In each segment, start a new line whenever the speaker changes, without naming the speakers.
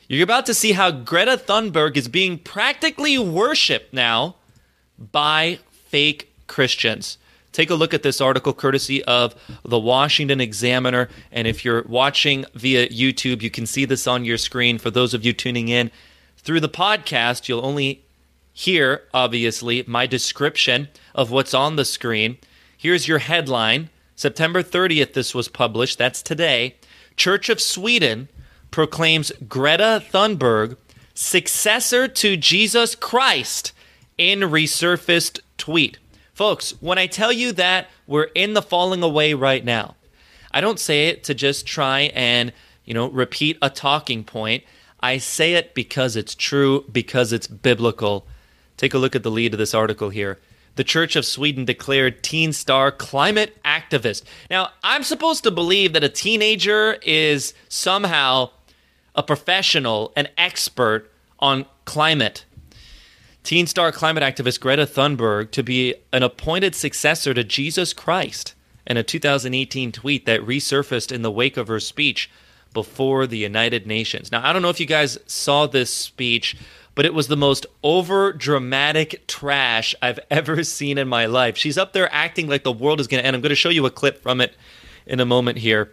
You're about to see how Greta Thunberg is being practically worshipped now by fake Christians. Take a look at this article courtesy of the Washington Examiner. And if you're watching via YouTube, you can see this on your screen. For those of you tuning in through the podcast, you'll only hear, obviously, my description of what's on the screen. Here's your headline. September 30th, this was published. That's today. Church of Sweden proclaims Greta Thunberg successor to Jesus Christ in resurfaced tweet. Folks, when I tell you that we're in the falling away right now, I don't say it to just try and, repeat a talking point. I say it because it's true, because it's biblical. Take a look at the lead of this article here. The Church of Sweden declared teen star climate activist. Now, I'm supposed to believe that a teenager is somehow a professional, an expert on climate. Teen star climate activist Greta Thunberg to be an appointed successor to Jesus Christ in a 2018 tweet that resurfaced in the wake of her speech before the United Nations. Now, I don't know if you guys saw this speech, but it was the most over-dramatic trash I've ever seen in my life. She's up there acting like the world is going to end. I'm going to show you a clip from it in a moment here.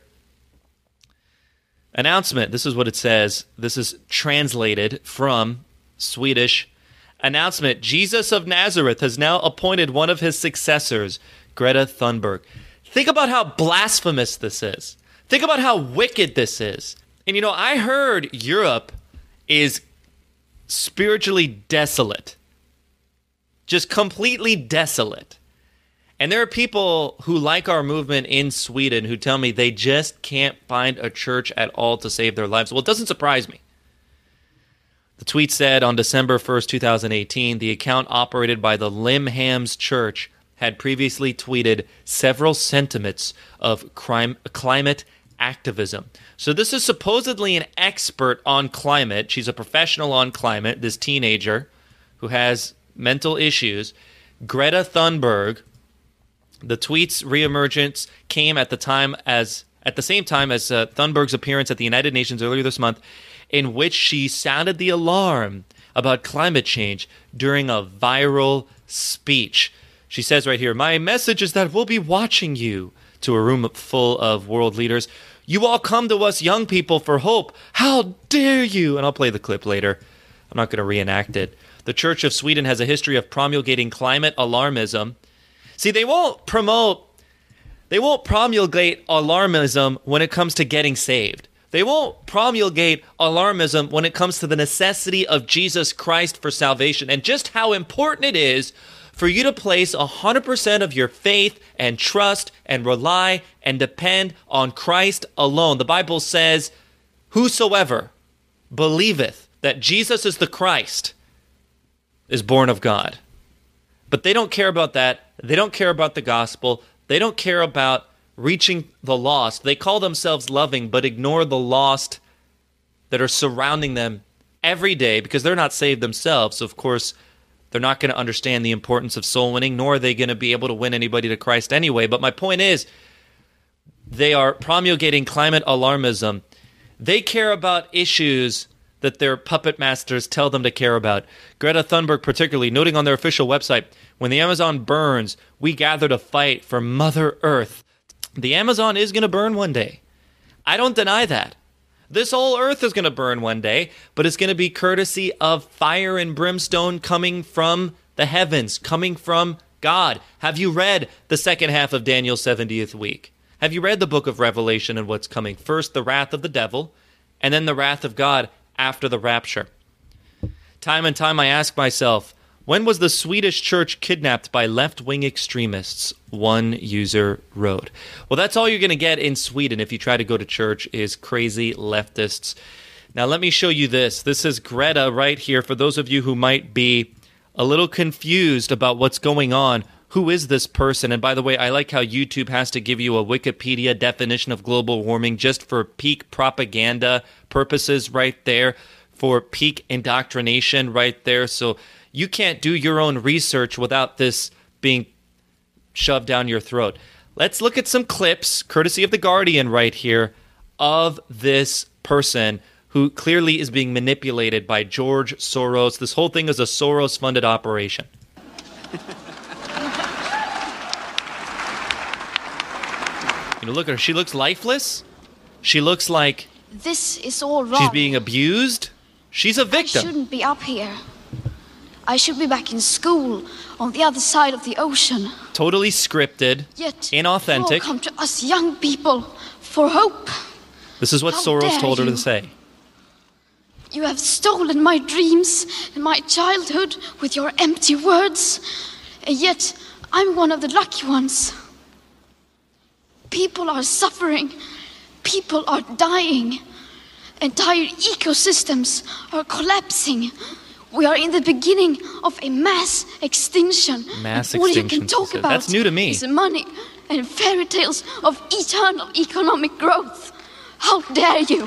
Announcement. This is what it says. This is translated from Swedish. Announcement. Jesus of Nazareth has now appointed one of his successors, Greta Thunberg. Think about how blasphemous this is. Think about how wicked this is. And I heard Europe is spiritually desolate. Just completely desolate. And there are people who like our movement in Sweden who tell me they just can't find a church at all to save their lives. Well, it doesn't surprise me. The tweet said on December 1st, 2018, the account operated by the Limhamns Church had previously tweeted several sentiments of climate activism. So this is supposedly an expert on climate. She's a professional on climate, this teenager who has mental issues. Greta Thunberg. The tweet's reemergence came at the same time as Thunberg's appearance at the United Nations earlier this month, in which she sounded the alarm about climate change during a viral speech. She says right here, "My message is that we'll be watching you," to a room full of world leaders. "You all come to us young people for hope. How dare you?" And I'll play the clip later. I'm not going to reenact it. The Church of Sweden has a history of promulgating climate alarmism. See, they won't promulgate alarmism when it comes to getting saved. They won't promulgate alarmism when it comes to the necessity of Jesus Christ for salvation and just how important it is for you to place 100% of your faith and trust and rely and depend on Christ alone. The Bible says, "Whosoever believeth that Jesus is the Christ is born of God." But they don't care about that. They don't care about the gospel. They don't care about reaching the lost. They call themselves loving, but ignore the lost that are surrounding them every day because they're not saved themselves. So, of course, they're not going to understand the importance of soul winning, nor are they going to be able to win anybody to Christ anyway. But my point is, they are promulgating climate alarmism. They care about issues that their puppet masters tell them to care about. Greta Thunberg particularly, noting on their official website, "When the Amazon burns, we gather to fight for Mother Earth." The Amazon is going to burn one day. I don't deny that. This whole earth is going to burn one day, but it's going to be courtesy of fire and brimstone coming from the heavens, coming from God. Have you read the second half of Daniel's 70th week? Have you read the book of Revelation and what's coming? First, the wrath of the devil, and then the wrath of God after the rapture. Time and time I ask myself, when was the Swedish church kidnapped by left-wing extremists? One user wrote. Well, that's all you're going to get in Sweden if you try to go to church is crazy leftists. Now, let me show you this. This is Greta right here. For those of you who might be a little confused about what's going on, who is this person? And by the way, I like how YouTube has to give you a Wikipedia definition of global warming just for peak propaganda purposes right there, for peak indoctrination right there. So you can't do your own research without this being shoved down your throat. Let's look at some clips, courtesy of The Guardian right here, of this person who clearly is being manipulated by George Soros. This whole thing is a Soros-funded operation. Look at her. She looks lifeless. She looks like
this is all wrong.
She's being abused. She's a victim.
I shouldn't be up here. I should be back in school on the other side of the ocean.
Totally scripted,
Yet,
inauthentic.
You all come to us young people for hope.
This is what Soros told her to say.
You have stolen my dreams and my childhood with your empty words, and yet I'm one of the lucky ones. People are suffering. People are dying. Entire ecosystems are collapsing. We are in the beginning of a mass extinction.
Mass
all
extinction.
You can talk about
That's new to me.
Is money and fairy tales of eternal economic growth. How dare you?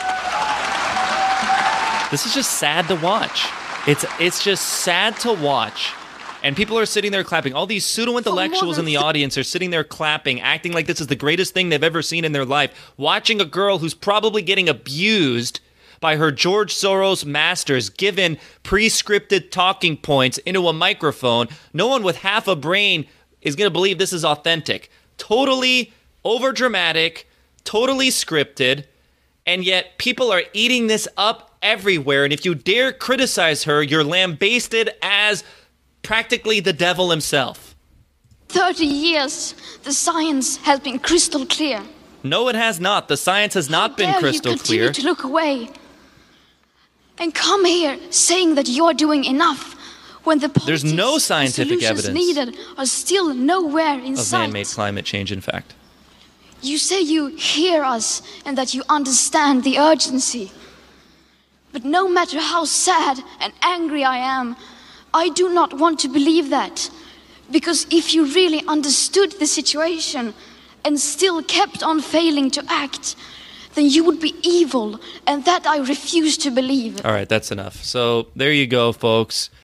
This is just sad to watch. It's just sad to watch. And people are sitting there clapping. All these pseudo-intellectuals in the audience are sitting there clapping, acting like this is the greatest thing they've ever seen in their life, watching a girl who's probably getting abused by her George Soros masters, given pre-scripted talking points into a microphone. No one with half a brain is going to believe this is authentic. Totally overdramatic, totally scripted, and yet people are eating this up everywhere. And if you dare criticize her, you're lambasted as practically the devil himself.
30 years, the science has been crystal clear.
No, it has not. The science has not been crystal clear.
How dare you continue to look away and come here saying that you're doing enough when the
There's no scientific evidence
needed are still nowhere in
of
sight.
man-made climate change, in fact.
You say you hear us and that you understand the urgency. But no matter how sad and angry I am, I do not want to believe that. Because if you really understood the situation and still kept on failing to act, then you would be evil, and that I refuse to believe.
All right, that's enough. So there you go, folks.